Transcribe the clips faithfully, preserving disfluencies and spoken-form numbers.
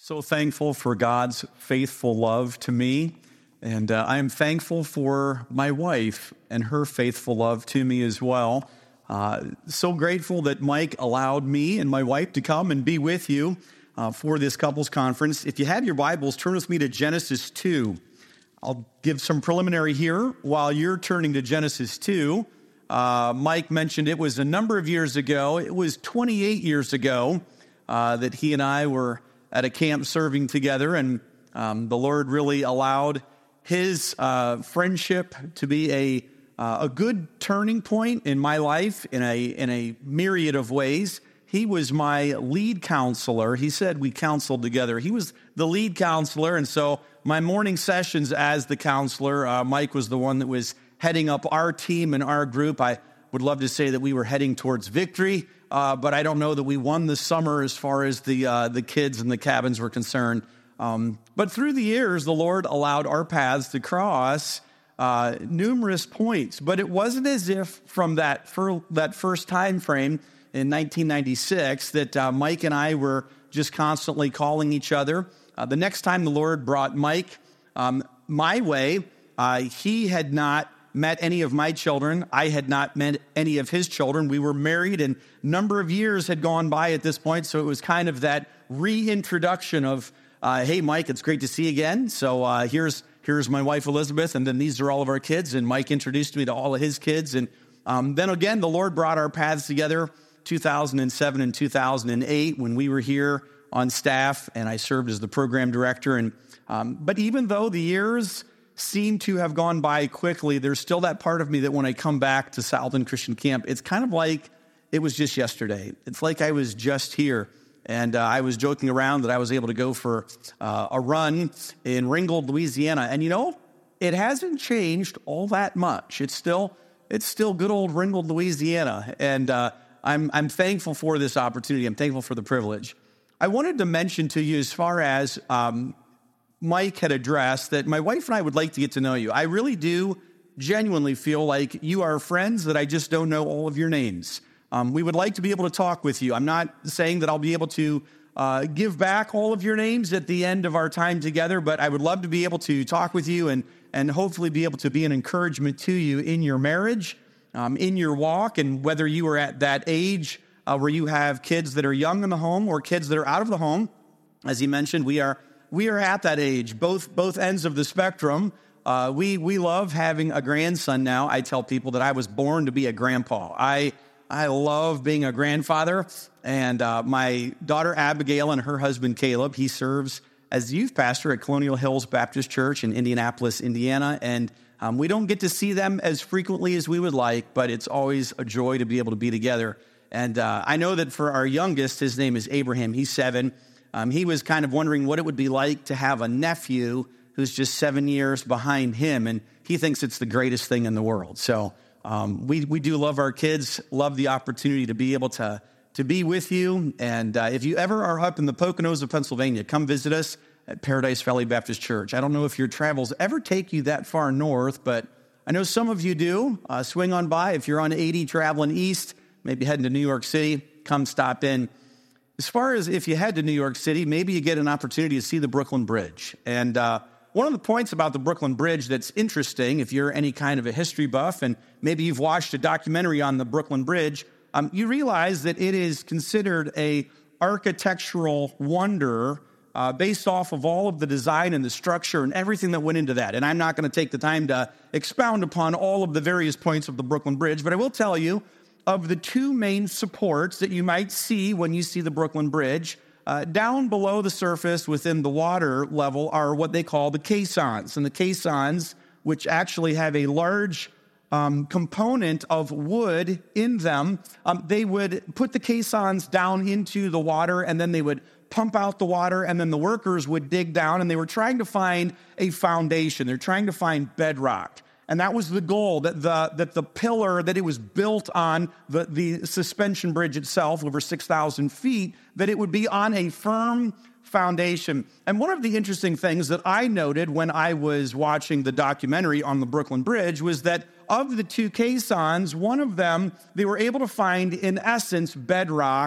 So thankful for God's faithful love to me, and uh, I am thankful for my wife and her faithful love to me as well. Uh, so grateful that Mike allowed me and my wife to come and be with you uh, for this couples conference. If you have your Bibles, turn with me to Genesis two. I'll give some preliminary here while you're turning to Genesis two. Uh, Mike mentioned it was a number of years ago. It was twenty-eight years ago uh, that he and I were at a camp serving together, and um, the Lord really allowed his uh, friendship to be a uh, a good turning point in my life in a in a myriad of ways. He was my lead counselor. He said we counseled together. He was the lead counselor, and so my morning sessions as the counselor, uh, Mike was the one that was heading up our team and our group. I would love to say that we were heading towards victory, uh, but I don't know that we won this summer as far as the uh, the kids and the cabins were concerned. Um, but through the years, the Lord allowed our paths to cross uh, numerous points. But it wasn't as if from that fir- that first time frame in nineteen ninety-six that uh, Mike and I were just constantly calling each other. Uh, the next time the Lord brought Mike um, my way, uh, he had not met any of my children. I had not met any of his children. We were married, and a number of years had gone by at this point, so it was kind of that reintroduction of, uh, hey, Mike, it's great to see you again. So uh, here's here's my wife, Elizabeth, and then these are all of our kids, and Mike introduced me to all of his kids. And um, then again, the Lord brought our paths together two thousand seven and two thousand eight when we were here on staff, and I served as the program director. And um, but even though the years seem to have gone by quickly, there's still that part of me that when I come back to Southland Christian Camp, it's kind of like it was just yesterday. It's like I was just here. And uh, I was joking around that I was able to go for uh, a run in Ringgold, Louisiana. And you know, it hasn't changed all that much. It's still it's still good old Ringgold, Louisiana. And uh, I'm I'm thankful for this opportunity. I'm thankful for the privilege. I wanted to mention to you, as far as um, Mike had addressed, that my wife and I would like to get to know you. I really do genuinely feel like you are friends that I just don't know all of your names. Um, we would like to be able to talk with you. I'm not saying that I'll be able to uh, give back all of your names at the end of our time together, but I would love to be able to talk with you and, and hopefully be able to be an encouragement to you in your marriage, um, in your walk, and whether you are at that age uh, where you have kids that are young in the home or kids that are out of the home. As he mentioned, we are We are at that age, both both ends of the spectrum. Uh, we we love having a grandson now. I tell people that I was born to be a grandpa. I I love being a grandfather. And uh, my daughter Abigail and her husband Caleb, he serves as youth pastor at Colonial Hills Baptist Church in Indianapolis, Indiana. And um, we don't get to see them as frequently as we would like, but it's always a joy to be able to be together. And uh, I know that for our youngest, his name is Abraham. He's seven. Um, he was kind of wondering what it would be like to have a nephew who's just seven years behind him, and he thinks it's the greatest thing in the world. So um, we we do love our kids, love the opportunity to be able to to be with you. And uh, if you ever are up in the Poconos of Pennsylvania, come visit us at Paradise Valley Baptist Church. I don't know if your travels ever take you that far north, but I know some of you do. Uh, swing on by. If you're on eighty traveling east, maybe heading to New York City, come stop in. As far as if you head to New York City, maybe you get an opportunity to see the Brooklyn Bridge. And uh, one of the points about the Brooklyn Bridge that's interesting, if you're any kind of a history buff, and maybe you've watched a documentary on the Brooklyn Bridge, um, you realize that it is considered a architectural wonder uh, based off of all of the design and the structure and everything that went into that. And I'm not going to take the time to expound upon all of the various points of the Brooklyn Bridge, but I will tell you, of the two main supports that you might see when you see the Brooklyn Bridge, uh, down below the surface within the water level are what they call the caissons. And the caissons, which actually have a large um, component of wood in them, um, they would put the caissons down into the water, and then they would pump out the water, and then the workers would dig down, and they were trying to find a foundation. They're trying to find bedrock. And that was the goal, that the that the pillar that it was built on, the, the suspension bridge itself, over six thousand feet, that it would be on a firm foundation. And one of the interesting things that I noted when I was watching the documentary on the Brooklyn Bridge was that of the two caissons, one of them, they were able to find, in essence, bedrock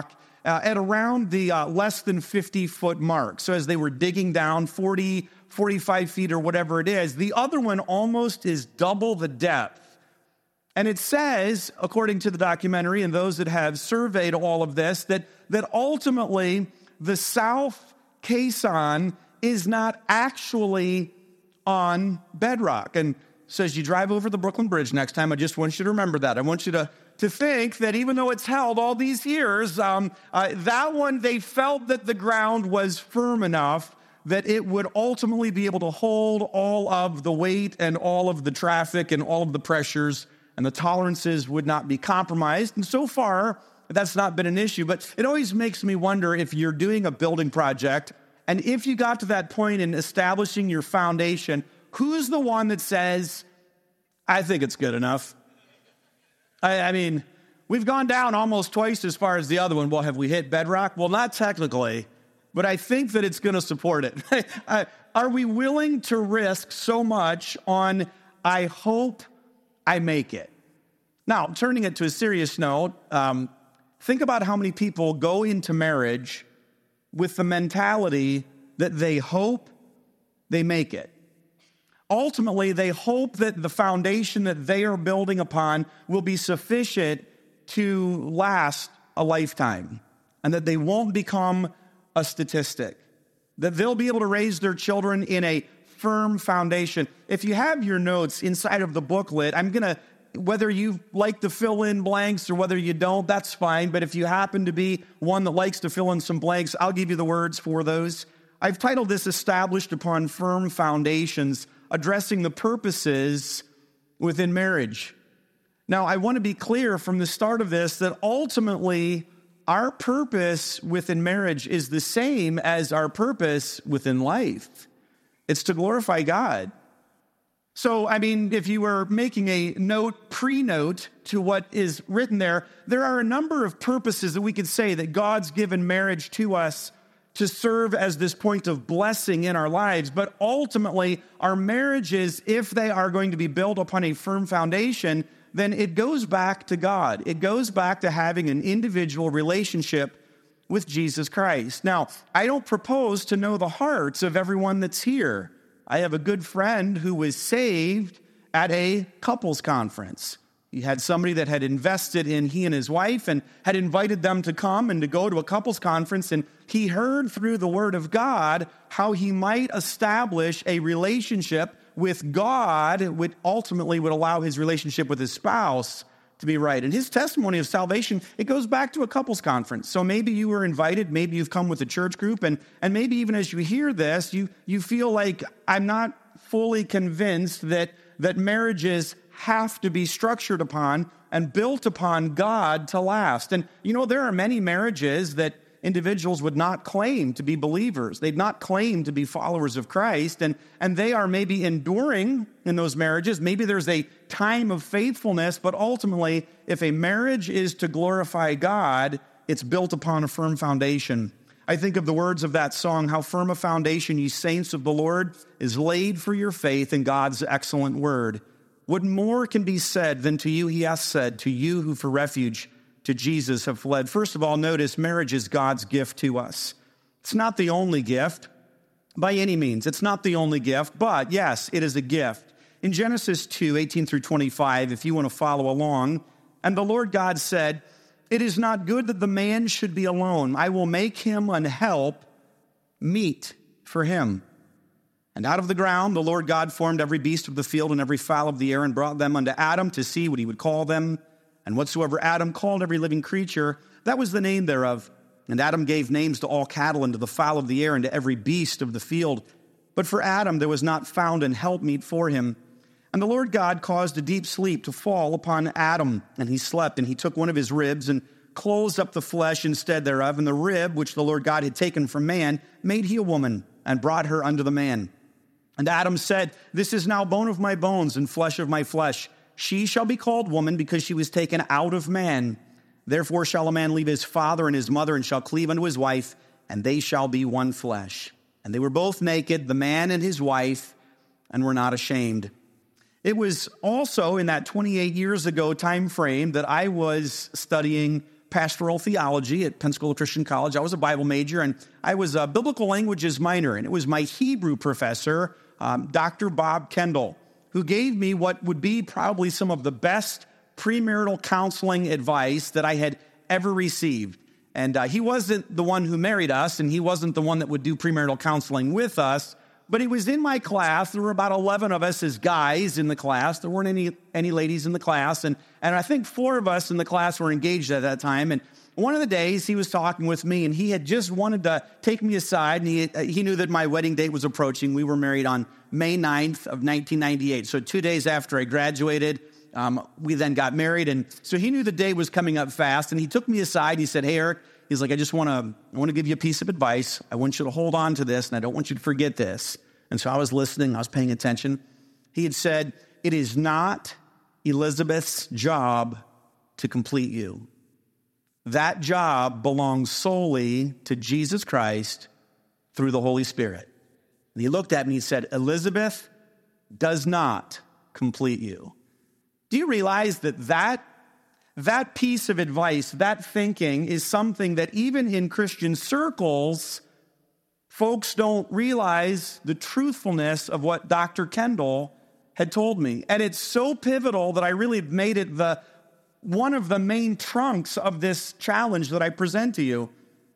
uh, at around the uh, less than fifty foot mark. So as they were digging down forty, forty-five feet or whatever it is, the other one almost is double the depth. And it says, according to the documentary and those that have surveyed all of this, that, that ultimately the South caisson is not actually on bedrock. And so as you drive over the Brooklyn Bridge next time, I just want you to remember that. I want you to, to think that even though it's held all these years, um, uh, that one, they felt that the ground was firm enough that it would ultimately be able to hold all of the weight and all of the traffic and all of the pressures, and the tolerances would not be compromised. And so far, that's not been an issue. But it always makes me wonder, if you're doing a building project, and if you got to that point in establishing your foundation, who's the one that says, I think it's good enough? I, I mean, we've gone down almost twice as far as the other one. Well, have we hit bedrock? Well, not technically, but I think that it's going to support it. Are we willing to risk so much on, I hope I make it? Now, turning it to a serious note, um, think about how many people go into marriage with the mentality that they hope they make it. Ultimately, they hope that the foundation that they are building upon will be sufficient to last a lifetime, and that they won't become a statistic, that they'll be able to raise their children in a firm foundation. If you have your notes inside of the booklet, I'm going to, whether you like to fill in blanks or whether you don't, that's fine. But if you happen to be one that likes to fill in some blanks, I'll give you the words for those. I've titled this Established Upon Firm Foundations, addressing the purposes within marriage. Now, I want to be clear from the start of this that ultimately our purpose within marriage is the same as our purpose within life. It's to glorify God. So, I mean, if you were making a note, pre-note to what is written there, there are a number of purposes that we could say that God's given marriage to us to serve as this point of blessing in our lives. But ultimately, our marriages, if they are going to be built upon a firm foundation, then it goes back to God. It goes back to having an individual relationship with Jesus Christ. Now, I don't propose to know the hearts of everyone that's here. I have a good friend who was saved at a couples conference. He had somebody that had invested in he and his wife and had invited them to come and to go to a couples conference. And he heard through the word of God how he might establish a relationship with God, which ultimately would allow his relationship with his spouse to be right. And his testimony of salvation, it goes back to a couples conference. So maybe you were invited, maybe you've come with a church group, and, and maybe even as you hear this, you, you feel like, I'm not fully convinced that, that marriages have to be structured upon and built upon God to last. And you know, there are many marriages that individuals would not claim to be believers. They'd not claim to be followers of Christ, and, and they are maybe enduring in those marriages. Maybe there's a time of faithfulness, but ultimately, if a marriage is to glorify God, it's built upon a firm foundation. I think of the words of that song, how firm a foundation, ye saints of the Lord, is laid for your faith in God's excellent word. What more can be said than to you he has said, to you who for refuge to Jesus have fled? First of all, notice marriage is God's gift to us. It's not the only gift by any means. It's not the only gift, but yes, it is a gift. In Genesis two, eighteen through twenty-five, if you want to follow along, and the Lord God said, it is not good that the man should be alone. I will make him an help meet for him. And out of the ground the Lord God formed every beast of the field and every fowl of the air and brought them unto Adam to see what he would call them. And whatsoever Adam called every living creature, that was the name thereof. And Adam gave names to all cattle and to the fowl of the air and to every beast of the field. But for Adam there was not found an helpmeet for him. And the Lord God caused a deep sleep to fall upon Adam, and he slept, and he took one of his ribs and closed up the flesh instead thereof. And the rib which the Lord God had taken from man made he a woman, and brought her unto the man. And Adam said, this is now bone of my bones and flesh of my flesh. She shall be called woman, because she was taken out of man. Therefore shall a man leave his father and his mother, and shall cleave unto his wife, and they shall be one flesh. And they were both naked, the man and his wife, and were not ashamed. It was also in that twenty-eight years ago time frame that I was studying pastoral theology at Pensacola Christian College. I was a Bible major, and I was a biblical languages minor, and it was my Hebrew professor, um, Doctor Bob Kendall, who gave me what would be probably some of the best premarital counseling advice that I had ever received. And uh, he wasn't the one who married us, and he wasn't the one that would do premarital counseling with us, but he was in my class. There were about eleven of us as guys in the class. There weren't any any ladies in the class, and, and I think four of us in the class were engaged at that time. And one of the days, he was talking with me, and he had just wanted to take me aside, and he, uh, he knew that my wedding date was approaching. We were married on May ninth of nineteen ninety-eight, so two days after I graduated. Um, we then got married, and so he knew the day was coming up fast, and he took me aside, and he said, "Hey, Eric," he's like, I just want to I want to give you a piece of advice. I want you to hold on to this, and I don't want you to forget this. And so I was listening. I was paying attention. He had said, "It is not Elizabeth's job to complete you. That job belongs solely to Jesus Christ through the Holy Spirit." And he looked at me and he said, "Elizabeth does not complete you." Do you realize that that That piece of advice, that thinking, is something that even in Christian circles, folks don't realize the truthfulness of what Doctor Kendall had told me. And it's so pivotal that I really made it the one of the main trunks of this challenge that I present to you.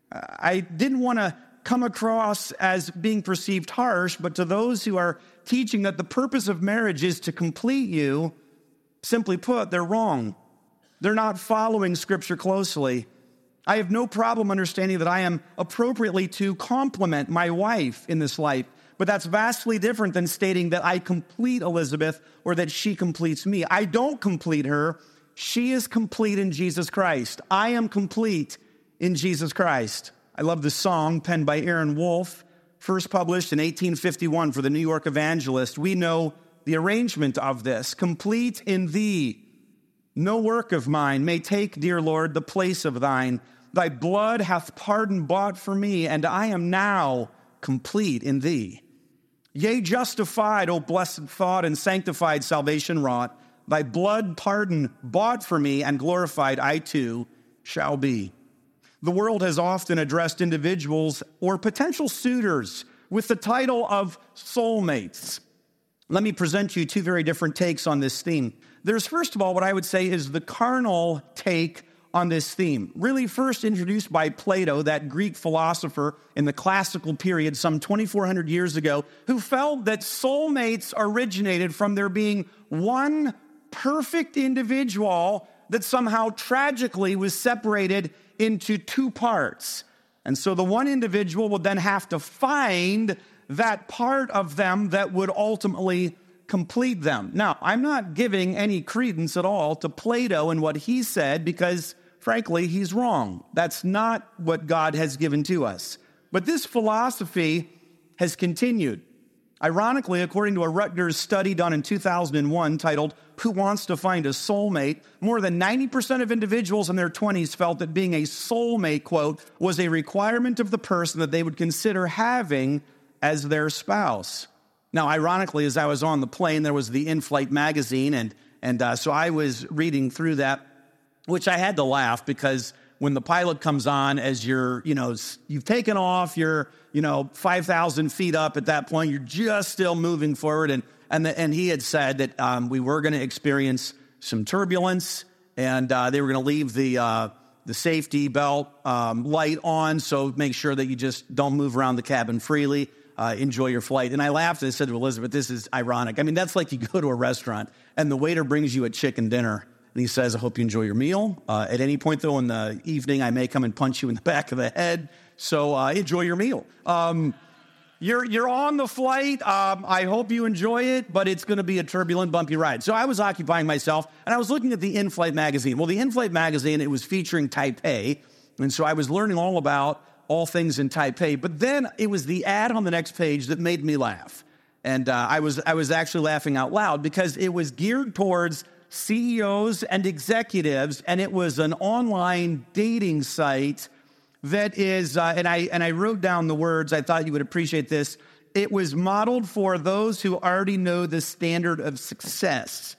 I didn't want to come across as being perceived harsh, but to those who are teaching that the purpose of marriage is to complete you, simply put, they're wrong. They're not following Scripture closely. I have no problem understanding that I am appropriately to complement my wife in this life, but that's vastly different than stating that I complete Elizabeth or that she completes me. I don't complete her. She is complete in Jesus Christ. I am complete in Jesus Christ. I love the song penned by Aaron Wolf, first published in eighteen fifty-one for the New York Evangelist. We know the arrangement of this. Complete in thee. No work of mine may take, dear Lord, the place of thine. Thy blood hath pardon bought for me, and I am now complete in thee. Yea, justified, O blessed thought, and sanctified salvation wrought. Thy blood pardon bought for me, and glorified I too shall be. The world has often addressed individuals or potential suitors with the title of soulmates. Let me present you two very different takes on this theme. There's, first of all, what I would say is the carnal take on this theme, really first introduced by Plato, that Greek philosopher in the classical period some twenty-four hundred years ago, who felt that soulmates originated from there being one perfect individual that somehow tragically was separated into two parts. And so the one individual would then have to find that part of them that would ultimately complete them. Now, I'm not giving any credence at all to Plato and what he said because, frankly, he's wrong. That's not what God has given to us. But this philosophy has continued. Ironically, according to a Rutgers study done in two thousand one titled, "Who Wants to Find a Soulmate?" more than ninety percent of individuals in their twenties felt that being a soulmate, quote, was a requirement of the person that they would consider having as their spouse. Now, ironically, as I was on the plane, there was the In-Flight magazine, and and uh, so I was reading through that, which I had to laugh because when the pilot comes on, as you're, you know, you've taken off, you're, you know, five thousand feet up at that point, you're just still moving forward, and and the, and he had said that um, we were going to experience some turbulence, and uh, they were going to leave the uh, the safety belt um, light on, so make sure that you just don't move around the cabin freely. Uh, enjoy your flight. And I laughed and I said to Elizabeth, this is ironic. I mean, that's like you go to a restaurant and the waiter brings you a chicken dinner and he says, I hope you enjoy your meal. Uh, at any point, though, in the evening, I may come and punch you in the back of the head. So uh, enjoy your meal. Um, you're you're on the flight. Um, I hope you enjoy it, but it's going to be a turbulent, bumpy ride. So I was occupying myself and I was looking at the In-Flight magazine. Well, the In-Flight magazine, it was featuring Taipei. And so I was learning all about all things in Taipei. But then it was the ad on the next page that made me laugh. And uh, I was I was actually laughing out loud because it was geared towards C E Os and executives, and it was an online dating site that is, uh, and I and I wrote down the words, I thought you would appreciate this. It was modeled for those who already know the standard of success,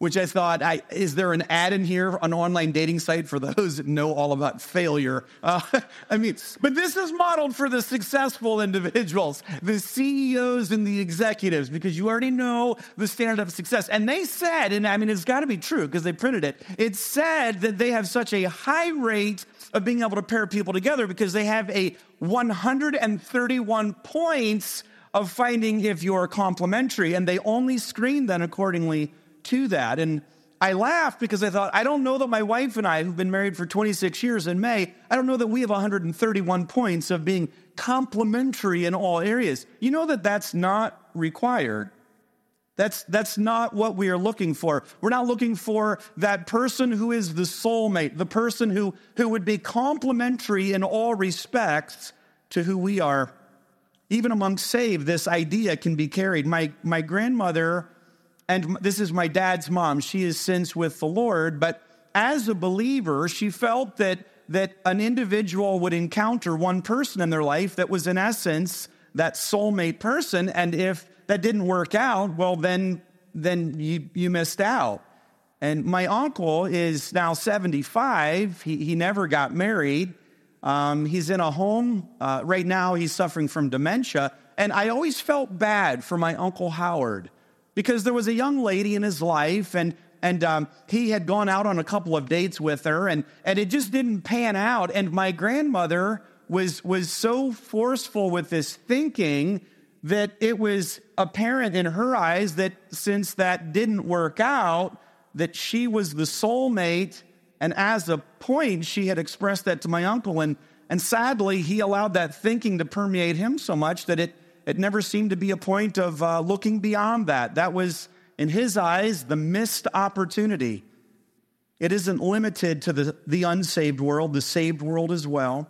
which I thought, I, is there an ad in here, an online dating site for those that know all about failure? Uh, I mean, but this is modeled for the successful individuals, the C E Os and the executives, because you already know the standard of success. And they said, and I mean, it's got to be true because they printed it, it said that they have such a high rate of being able to pair people together because they have a one hundred thirty-one points of finding if you're complementary, and they only screen then accordingly to that. And I laughed because I thought, I don't know that my wife and I, who've been married for twenty-six years in May, I don't know that we have one hundred thirty-one points of being complementary in all areas. You know that that's not required. That's, that's not what we are looking for. We're not looking for that person who is the soulmate, the person who, who would be complementary in all respects to who we are. Even among saved, this idea can be carried. My, my grandmother, and this is my dad's mom, she is since with the Lord, but as a believer, she felt that, that an individual would encounter one person in their life that was in essence that soulmate person, and if that didn't work out, well, then, then you, you missed out. And my uncle is now seventy-five. He, he never got married. Um, he's in a home. Uh, right now, he's suffering from dementia. And I always felt bad for my Uncle Howard because there was a young lady in his life, and and um, he had gone out on a couple of dates with her, and, and it just didn't pan out. And my grandmother was, was so forceful with this thinking that it was apparent in her eyes that since that didn't work out, that she was the soulmate. And as a point, she had expressed that to my uncle. And, and sadly, he allowed that thinking to permeate him so much that it, it never seemed to be a point of uh, looking beyond that. That was, in his eyes, the missed opportunity. It isn't limited to the, the unsaved world, the saved world as well.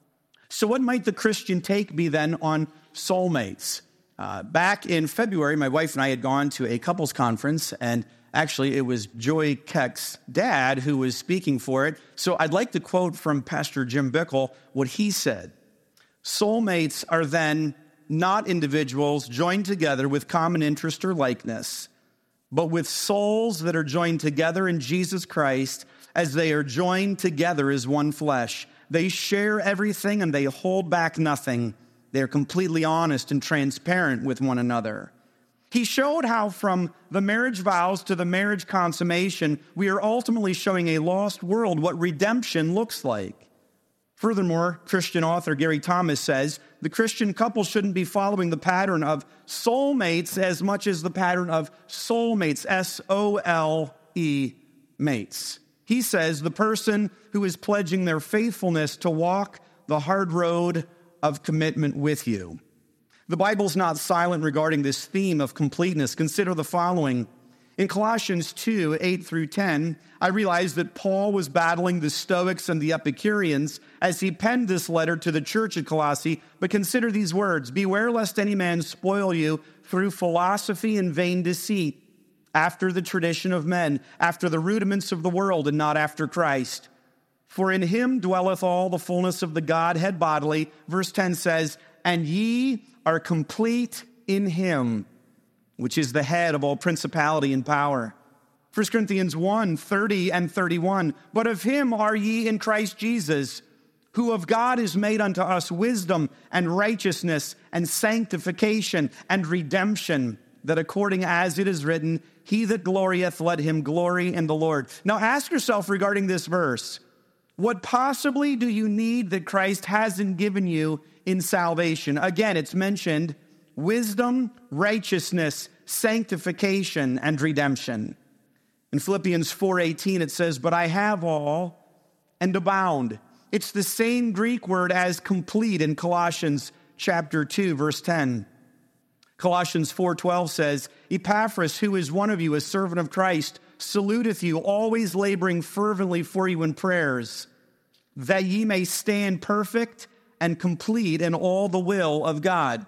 So what might the Christian take be then on soulmates? Uh, back in February, my wife and I had gone to a couples conference, and actually it was Joy Keck's dad who was speaking for it. So I'd like to quote from Pastor Jim Bickle what he said. Soulmates are then not individuals joined together with common interest or likeness, but with souls that are joined together in Jesus Christ as they are joined together as one flesh. They share everything and they hold back nothing. They're completely honest and transparent with one another. He showed how from the marriage vows to the marriage consummation, we are ultimately showing a lost world what redemption looks like. Furthermore, Christian author Gary Thomas says, the Christian couple shouldn't be following the pattern of soulmates as much as the pattern of soulmates, S O L E, mates. He says the person who is pledging their faithfulness to walk the hard road of commitment with you. The Bible's not silent regarding this theme of completeness. Consider the following. In Colossians two, eight through ten, I realized that Paul was battling the Stoics and the Epicureans as he penned this letter to the church at Colossae. But consider these words, beware lest any man spoil you through philosophy and vain deceit, after the tradition of men, after the rudiments of the world, and not after Christ. For in him dwelleth all the fullness of the Godhead bodily. Verse ten says, and ye are complete in him, which is the head of all principality and power. First Corinthians one, thirty and thirty-one, but of him are ye in Christ Jesus, who of God is made unto us wisdom and righteousness and sanctification and redemption, that according as it is written, he that glorieth, let him glory in the Lord. Now ask yourself regarding this verse, what possibly do you need that Christ hasn't given you in salvation? Again, it's mentioned wisdom, righteousness, sanctification, and redemption. In Philippians four eighteen, it says, but I have all and abound. It's the same Greek word as complete in Colossians chapter two, verse ten. Colossians four twelve says, Epaphras, who is one of you, a servant of Christ, saluteth you, always laboring fervently for you in prayers, that ye may stand perfect and complete in all the will of God.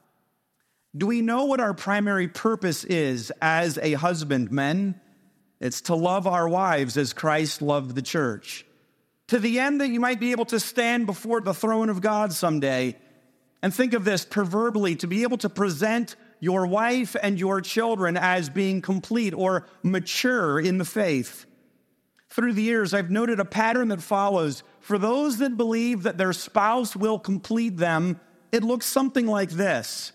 Do we know what our primary purpose is as a husband, men? It's to love our wives as Christ loved the church, to the end that you might be able to stand before the throne of God someday. And think of this, proverbially, to be able to present your wife and your children as being complete or mature in the faith. Through the years, I've noted a pattern that follows. For those that believe that their spouse will complete them, it looks something like this.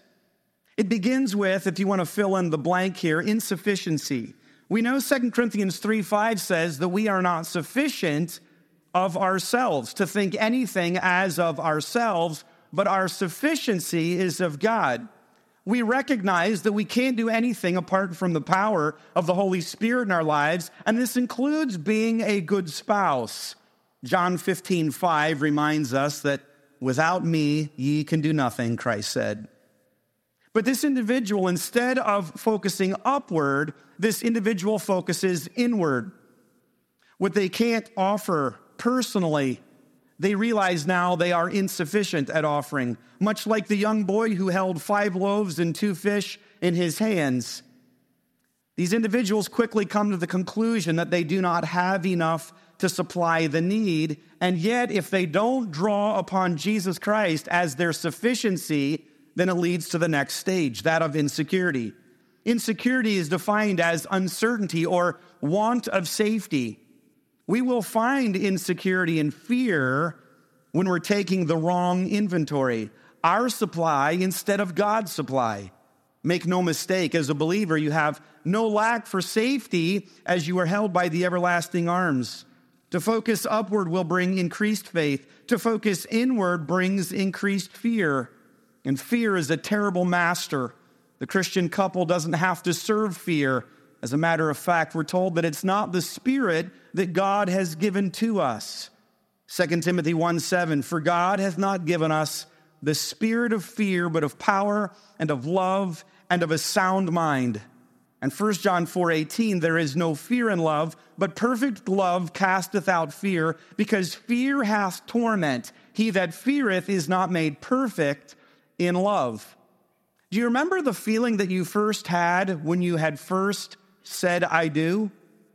It begins with, if you want to fill in the blank here, insufficiency. We know Second Corinthians three five says that we are not sufficient of ourselves to think anything as of ourselves, but our sufficiency is of God. We recognize that we can't do anything apart from the power of the Holy Spirit in our lives, and this includes being a good spouse. John fifteen five reminds us that without me, ye can do nothing, Christ said. But this individual, instead of focusing upward, this individual focuses inward. What they can't offer personally, they realize now they are insufficient at offering, much like the young boy who held five loaves and two fish in his hands. These individuals quickly come to the conclusion that they do not have enough to supply the need, and yet if they don't draw upon Jesus Christ as their sufficiency, then it leads to the next stage, that of insecurity. Insecurity is defined as uncertainty or want of safety. We will find insecurity and fear when we're taking the wrong inventory, our supply instead of God's supply. Make no mistake, as a believer, you have no lack for safety as you are held by the everlasting arms. To focus upward will bring increased faith. To focus inward brings increased fear. And fear is a terrible master. The Christian couple doesn't have to serve fear. As a matter of fact, we're told that it's not the spirit that God has given to us. Second Timothy one seven, for God hath not given us the spirit of fear, but of power and of love and of a sound mind. And First John four eighteen, there is no fear in love, but perfect love casteth out fear, because fear hath torment. He that feareth is not made perfect in love. Do you remember the feeling that you first had when you had first said, I do?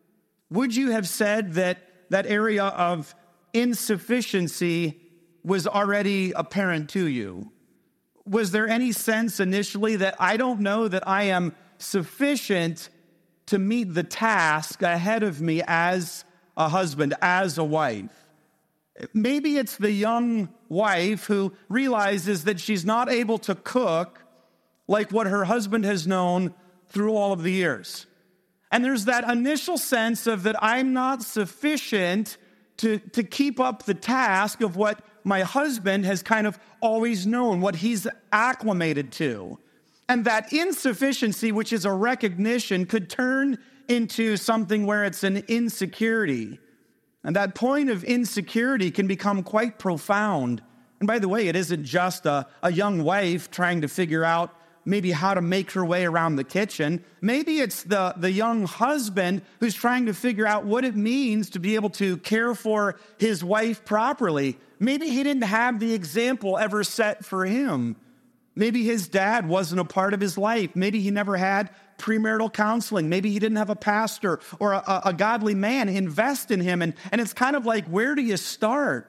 Would you have said that that area of insufficiency was already apparent to you? Was there any sense initially that I don't know that I am sufficient to meet the task ahead of me as a husband, as a wife? Maybe it's the young wife who realizes that she's not able to cook like what her husband has known through all of the years. And there's that initial sense of that I'm not sufficient to, to keep up the task of what my husband has kind of always known, what he's acclimated to. And that insufficiency, which is a recognition, could turn into something where it's an insecurity. And that point of insecurity can become quite profound. And by the way, it isn't just a, a young wife trying to figure out maybe how to make her way around the kitchen. Maybe it's the, the young husband who's trying to figure out what it means to be able to care for his wife properly. Maybe he didn't have the example ever set for him. Maybe his dad wasn't a part of his life. Maybe he never had premarital counseling. Maybe he didn't have a pastor or a, a godly man invest in him. And, and it's kind of like, where do you start?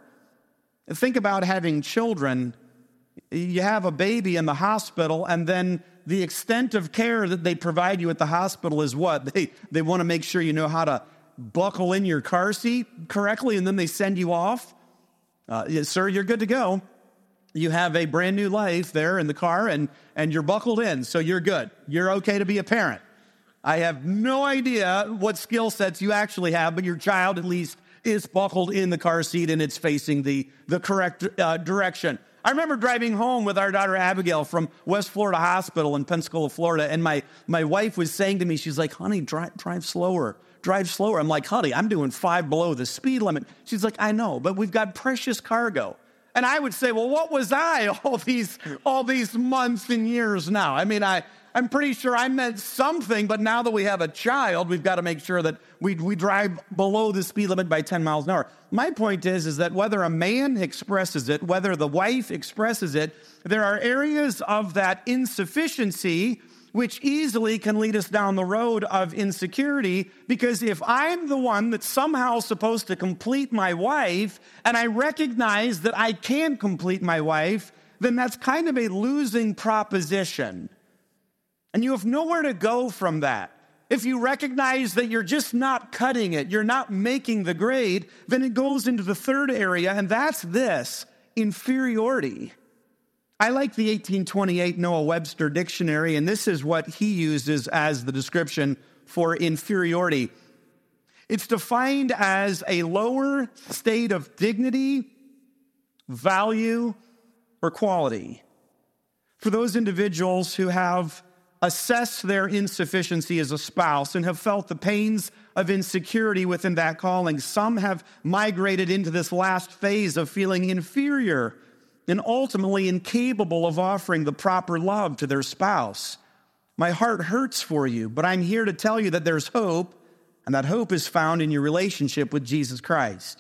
Think about having children. You have a baby in the hospital, and then the extent of care that they provide you at the hospital is what? They, they want to make sure you know how to buckle in your car seat correctly, and then they send you off. Uh, yes, sir, you're good to go. You have a brand new life there in the car, and, and you're buckled in, so you're good. You're okay to be a parent. I have no idea what skill sets you actually have, but your child at least is buckled in the car seat, and it's facing the, the correct uh, direction. I remember driving home with our daughter Abigail from West Florida Hospital in Pensacola, Florida, and my, my wife was saying to me, she's like, honey, drive, drive slower, drive slower. I'm like, honey, I'm doing five below the speed limit. She's like, I know, but we've got precious cargo. And I would say, well, what was I all these all these months and years now? I mean, I, I'm pretty sure I meant something, but now that we have a child, we've got to make sure that we, we drive below the speed limit by ten miles an hour. My point is, is that whether a man expresses it, whether the wife expresses it, there are areas of that insufficiency which easily can lead us down the road of insecurity, because if I'm the one that's somehow supposed to complete my wife, and I recognize that I can't complete my wife, then that's kind of a losing proposition. And you have nowhere to go from that. If you recognize that you're just not cutting it, you're not making the grade, then it goes into the third area, and that's this: inferiority. I like the eighteen twenty-eight Noah Webster Dictionary, and this is what he uses as the description for inferiority. It's defined as a lower state of dignity, value, or quality. For those individuals who have assessed their insufficiency as a spouse and have felt the pains of insecurity within that calling, some have migrated into this last phase of feeling inferior and ultimately incapable of offering the proper love to their spouse. My heart hurts for you, but I'm here to tell you that there's hope, and that hope is found in your relationship with Jesus Christ.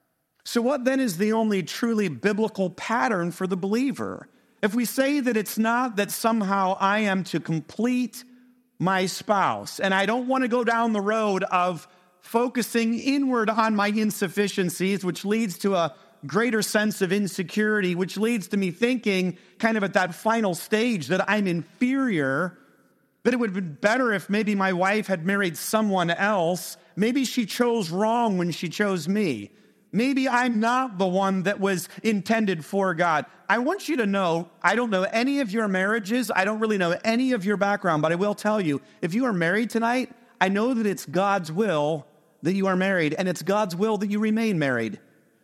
So what then is the only truly biblical pattern for the believer? If we say that it's not that somehow I am to complete my spouse, and I don't want to go down the road of focusing inward on my insufficiencies, which leads to a greater sense of insecurity, which leads to me thinking kind of at that final stage that I'm inferior, that it would be better if maybe my wife had married someone else. Maybe she chose wrong when she chose me. Maybe I'm not the one that was intended for God. I want you to know, I don't know any of your marriages. I don't really know any of your background, but I will tell you, if you are married tonight, I know that it's God's will that you are married, and it's God's will that you remain married.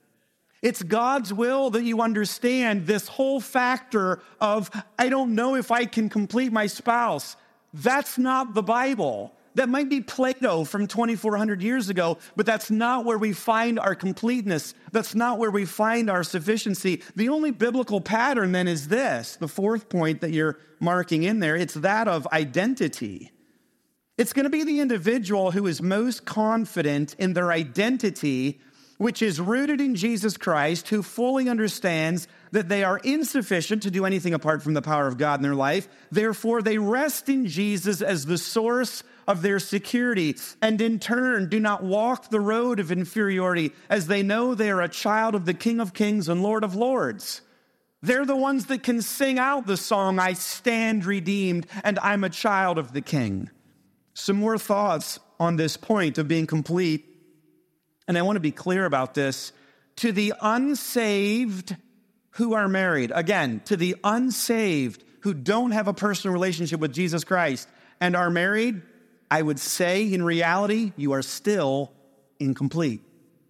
It's God's will that you understand this whole factor of, I don't know if I can complete my spouse. That's not the Bible. That might be Plato from twenty-four hundred years ago, but that's not where we find our completeness. That's not where we find our sufficiency. The only biblical pattern then is this, the fourth point that you're marking in there. It's that of identity. It's going to be the individual who is most confident in their identity, which is rooted in Jesus Christ, who fully understands that they are insufficient to do anything apart from the power of God in their life. Therefore, they rest in Jesus as the source of their security, and in turn do not walk the road of inferiority, as they know they are a child of the King of Kings and Lord of Lords. They're the ones that can sing out the song, I stand redeemed, and I'm a child of the King. Some more thoughts on this point of being complete, and I want to be clear about this. To the unsaved who are married, again, to the unsaved who don't have a personal relationship with Jesus Christ and are married, I would say, in reality, you are still incomplete.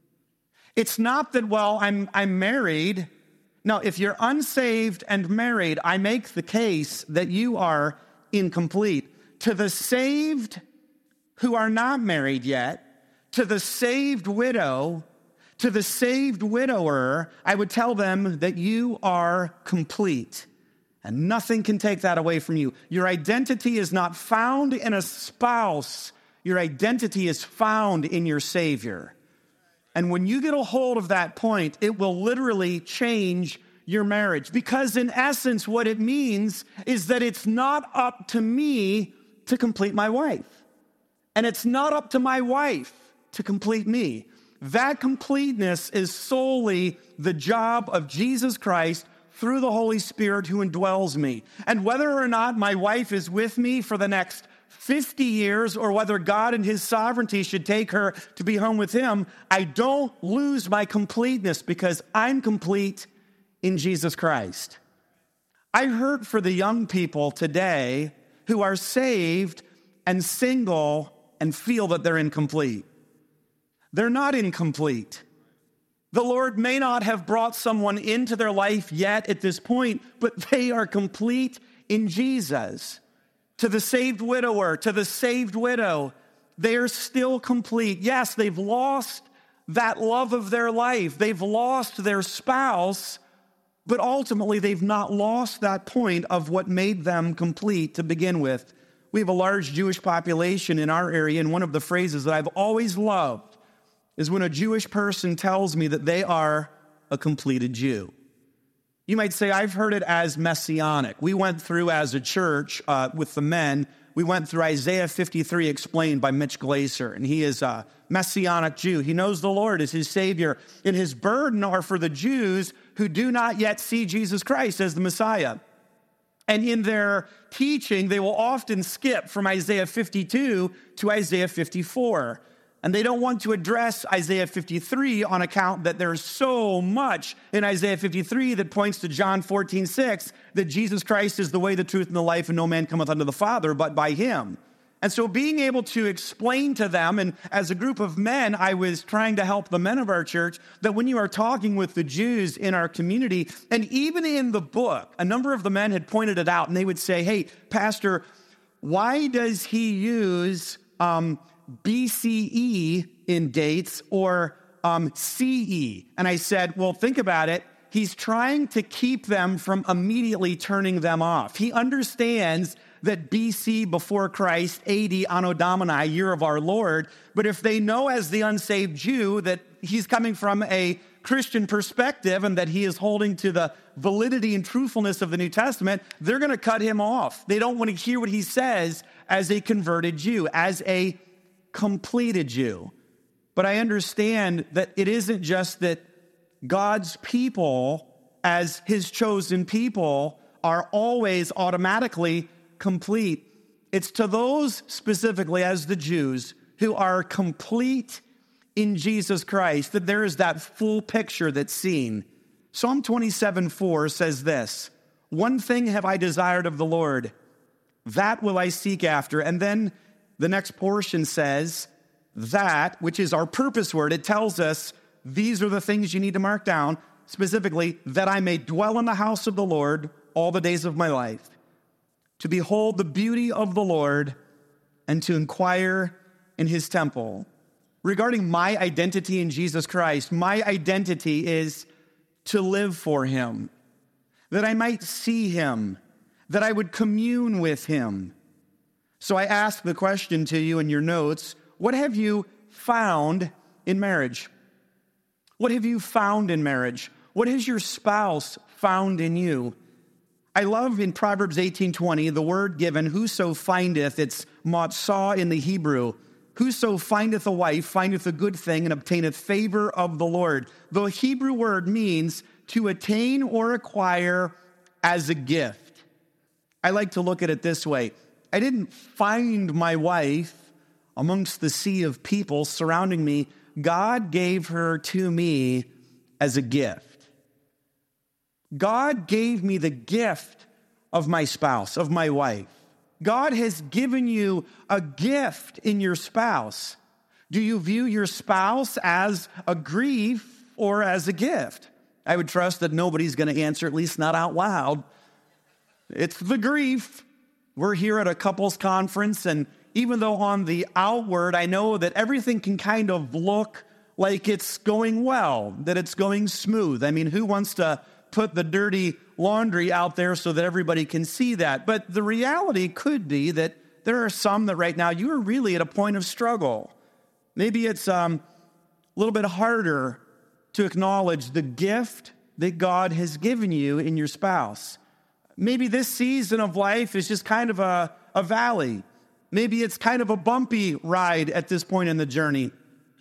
It's not that, well, I'm, I'm married. No, if you're unsaved and married, I make the case that you are incomplete. To the saved who are not married yet, to the saved widow, to the saved widower, I would tell them that you are complete. And nothing can take that away from you. Your identity is not found in a spouse. Your identity is found in your Savior. And when you get a hold of that point, it will literally change your marriage. Because in essence, what it means is that it's not up to me to complete my wife. And it's not up to my wife to complete me. That completeness is solely the job of Jesus Christ through the Holy Spirit who indwells me. And whether or not my wife is with me for the next fifty years, or whether God in his sovereignty should take her to be home with him, I don't lose my completeness because I'm complete in Jesus Christ. I hurt for the young people today who are saved and single and feel that they're incomplete. They're not incomplete. The Lord may not have brought someone into their life yet at this point, but they are complete in Jesus. To the saved widower, to the saved widow, they're still complete. Yes, they've lost that love of their life. They've lost their spouse, but ultimately they've not lost that point of what made them complete to begin with. We have a large Jewish population in our area, and one of the phrases that I've always loved is when a Jewish person tells me that they are a completed Jew. You might say, I've heard it as messianic. We went through as a church uh, with the men, we went through Isaiah fifty-three explained by Mitch Glaser, and he is a messianic Jew. He knows the Lord as his Savior, and his burden are for the Jews who do not yet see Jesus Christ as the Messiah. And in their teaching, they will often skip from Isaiah fifty-two to Isaiah fifty-four. And they don't want to address Isaiah fifty-three on account that there's so much in Isaiah fifty-three that points to John fourteen six, that Jesus Christ is the way, the truth, and the life, and no man cometh unto the Father but by him. And so being able to explain to them, and as a group of men, I was trying to help the men of our church, that when you are talking with the Jews in our community, and even in the book, a number of the men had pointed it out, and they would say, hey, Pastor, why does he use um, B C E in dates or um, C E? And I said, well, think about it. He's trying to keep them from immediately turning them off. He understands that B C, before Christ, A D, Anno Domini, year of our Lord. But if they know as the unsaved Jew that he's coming from a Christian perspective and that he is holding to the validity and truthfulness of the New Testament, they're going to cut him off. They don't want to hear what he says as a converted Jew, as a completed Jew. But I understand that it isn't just that God's people, as his chosen people, are always automatically complete. It's to those specifically as the Jews who are complete in Jesus Christ that there is that full picture that's seen. Psalm twenty-seven four says this, one thing have I desired of the Lord, that will I seek after. And then the next portion says that, which is our purpose word. It tells us these are the things you need to mark down, specifically, that I may dwell in the house of the Lord all the days of my life, to behold the beauty of the Lord and to inquire in his temple. Regarding my identity in Jesus Christ, my identity is to live for him, that I might see him, that I would commune with him. So I ask the question to you in your notes, what have you found in marriage? What have you found in marriage? What has your spouse found in you? I love in Proverbs eighteen twenty, the word given, whoso findeth, it's matzah in the Hebrew, whoso findeth a wife findeth a good thing and obtaineth favor of the Lord. The Hebrew word means to attain or acquire as a gift. I like to look at it this way. I didn't find my wife amongst the sea of people surrounding me. God gave her to me as a gift. God gave me the gift of my spouse, of my wife. God has given you a gift in your spouse. Do you view your spouse as a grief or as a gift? I would trust that nobody's going to answer, at least not out loud. It's the grief. We're here at a couples conference, and even though on the outward, I know that everything can kind of look like it's going well, that it's going smooth. I mean, who wants to put the dirty laundry out there so that everybody can see that? But the reality could be that there are some that right now you are really at a point of struggle. Maybe it's um, a little bit harder to acknowledge the gift that God has given you in your spouse. Maybe this season of life is just kind of a, a valley. Maybe it's kind of a bumpy ride at this point in the journey.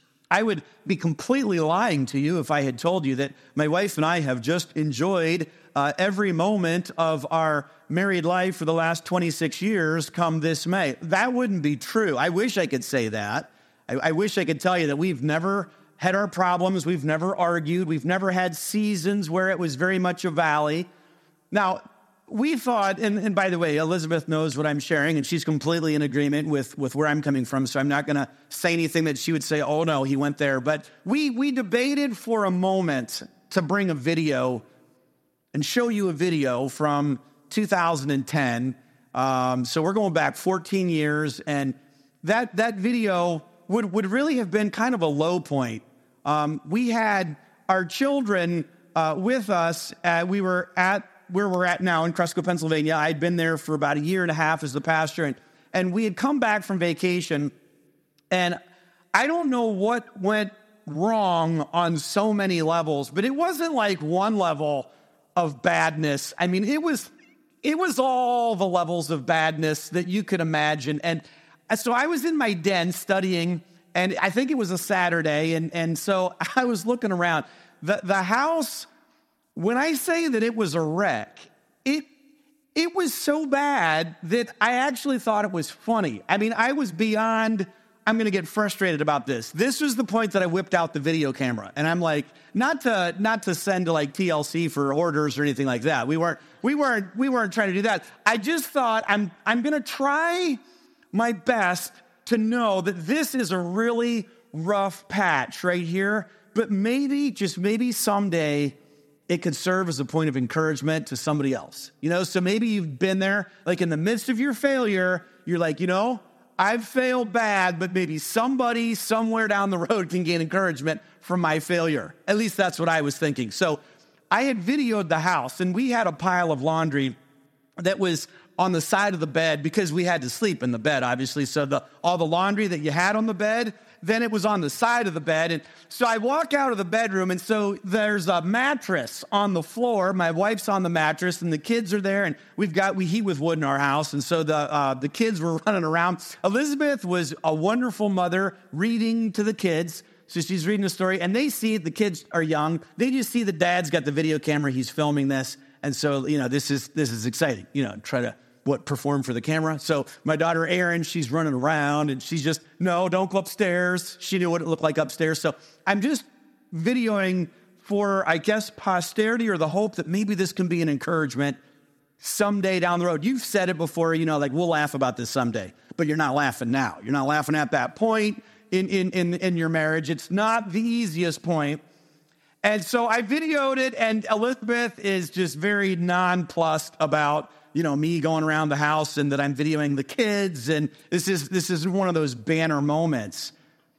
I would be completely lying to you if I had told you that my wife and I have just enjoyed uh, every moment of our married life for the last twenty-six years come this May. That wouldn't be true. I wish I could say that. I, I wish I could tell you that we've never had our problems. We've never argued. We've never had seasons where it was very much a valley. Now, we thought, and, and by the way, Elizabeth knows what I'm sharing, and she's completely in agreement with, with where I'm coming from, so I'm not going to say anything that she would say, oh, no, he went there. But we we debated for a moment to bring a video and show you a video from two thousand ten. Um, so we're going back fourteen years, and that that video would, would really have been kind of a low point. Um, we had our children uh, with us. Uh, we were at where we're at now in Cresco, Pennsylvania. I'd been there for about a year and a half as the pastor, and, and we had come back from vacation, and I don't know what went wrong on so many levels, but it wasn't like one level of badness. I mean, it was it was all the levels of badness that you could imagine. And so I was in my den studying, and I think it was a Saturday, and, and so I was looking around. The, the house, when I say that it was a wreck, it It was so bad that I actually thought it was funny. I mean, I was beyond, I'm going to get frustrated about this. This was the point that I whipped out the video camera. And I'm like, not to not to send to like T L C for orders or anything like that. We weren't we weren't we weren't trying to do that. I just thought I'm I'm going to try my best to know that this is a really rough patch right here, but maybe just maybe someday it could serve as a point of encouragement to somebody else. You know, so maybe you've been there, like in the midst of your failure, you're like, you know, I've failed bad, but maybe somebody somewhere down the road can gain encouragement from my failure. At least that's what I was thinking. So I had videoed the house, and we had a pile of laundry that was on the side of the bed because we had to sleep in the bed, obviously. So the all the laundry that you had on the bed, then it was on the side of the bed. And so I walk out of the bedroom, and so there's a mattress on the floor. My wife's on the mattress, and the kids are there, and we've got, we heat with wood in our house, and so the uh, the kids were running around. Elizabeth was a wonderful mother reading to the kids. So she's reading a story, and they see, the kids are young, they just see the dad's got the video camera, he's filming this, and so, you know, this is this is exciting, you know, try to what perform for the camera. So my daughter Erin, she's running around and she's just, no, don't go upstairs. She knew what it looked like upstairs. So I'm just videoing for, I guess, posterity or the hope that maybe this can be an encouragement someday down the road. You've said it before, you know, like we'll laugh about this someday, but you're not laughing now. You're not laughing at that point in, in, in, in your marriage. It's not the easiest point. And so I videoed it, and Elizabeth is just very nonplussed about, you know, me going around the house and that I'm videoing the kids. And this is this is one of those banner moments.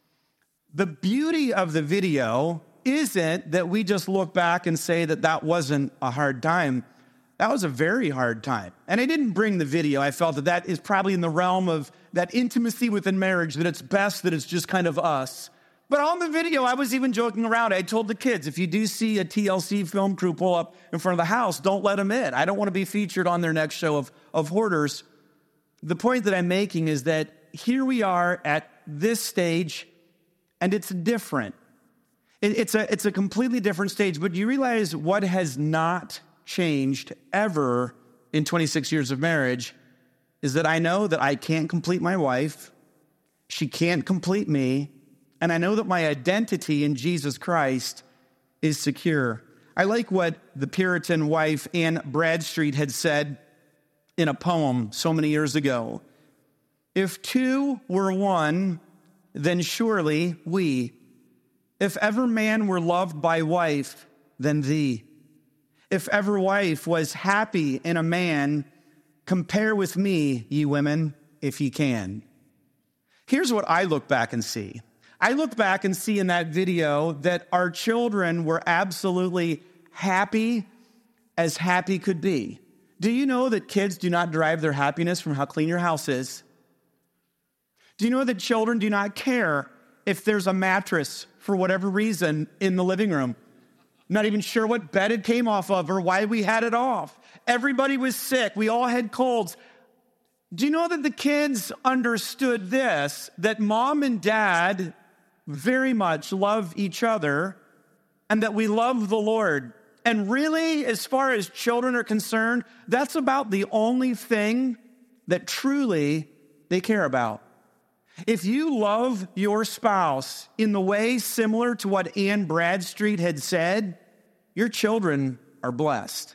The beauty of the video isn't that we just look back and say that that wasn't a hard time. That was a very hard time. And I didn't bring the video. I felt that that is probably in the realm of that intimacy within marriage, that it's best that it's just kind of us. But on the video, I was even joking around. I told the kids, if you do see a T L C film crew pull up in front of the house, don't let them in. I don't want to be featured on their next show of, of Hoarders. The point that I'm making is that here we are at this stage, and it's different. It, it's a, it's a completely different stage, but you realize what has not changed ever in twenty-six years of marriage is that I know that I can't complete my wife. She can't complete me. And I know that my identity in Jesus Christ is secure. I like what the Puritan wife, Anne Bradstreet, had said in a poem so many years ago. If two were one, then surely we. If ever man were loved by wife, then thee. If ever wife was happy in a man, compare with me, ye women, if ye can. Here's what I look back and see. I look back and see in that video that our children were absolutely happy as happy could be. Do you know that kids do not derive their happiness from how clean your house is? Do you know that children do not care if there's a mattress for whatever reason in the living room? Not even sure what bed it came off of or why we had it off. Everybody was sick. We all had colds. Do you know that the kids understood this, that mom and dad very much love each other and that we love the Lord? And really, as far as children are concerned, that's about the only thing that truly they care about. If you love your spouse in the way similar to what Anne Bradstreet had said, your children are blessed.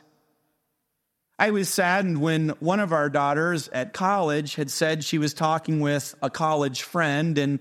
I was saddened when one of our daughters at college had said she was talking with a college friend, and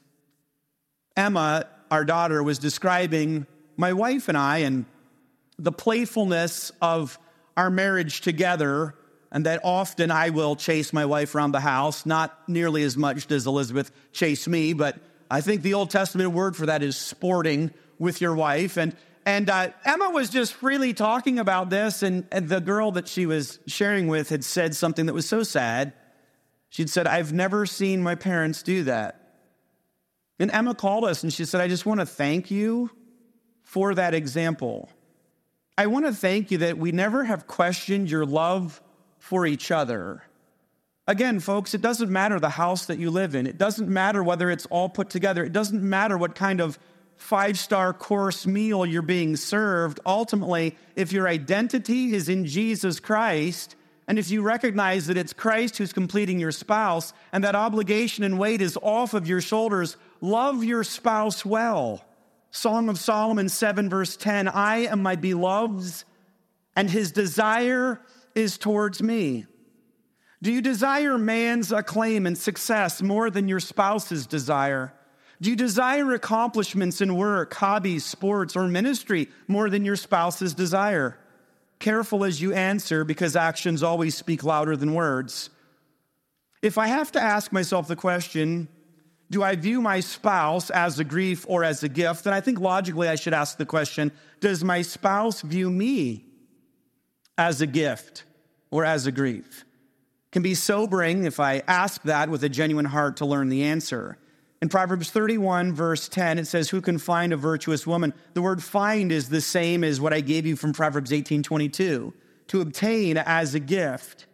Emma, our daughter, was describing my wife and I and the playfulness of our marriage together, and that often I will chase my wife around the house, not nearly as much does Elizabeth chase me, but I think the Old Testament word for that is sporting with your wife. And and uh, Emma was just freely talking about this, and, and the girl that she was sharing with had said something that was so sad. She'd said, I've never seen my parents do that. And Emma called us and she said, I just want to thank you for that example. I want to thank you that we never have questioned your love for each other. Again, folks, it doesn't matter the house that you live in. It doesn't matter whether it's all put together. It doesn't matter what kind of five-star course meal you're being served. Ultimately, if your identity is in Jesus Christ, And if you recognize that it's Christ who's completing your spouse and that obligation and weight is off of your shoulders, love your spouse well. Song of Solomon seven, verse ten, I am my beloved's, and his desire is towards me. Do you desire man's acclaim and success more than your spouse's desire? Do you desire accomplishments in work, hobbies, sports, or ministry more than your spouse's desire? Careful as you answer, because actions always speak louder than words. If I have to ask myself the question, do I view my spouse as a grief or as a gift, then I think logically I should ask the question, does my spouse view me as a gift or as a grief? It can be sobering if I ask that with a genuine heart to learn the answer. In Proverbs thirty-one, verse ten, it says, who can find a virtuous woman? The word find is the same as what I gave you from Proverbs eighteen twenty-two, to obtain as a gift.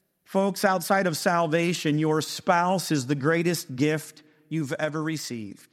Folks, outside of salvation, your spouse is the greatest gift you've ever received.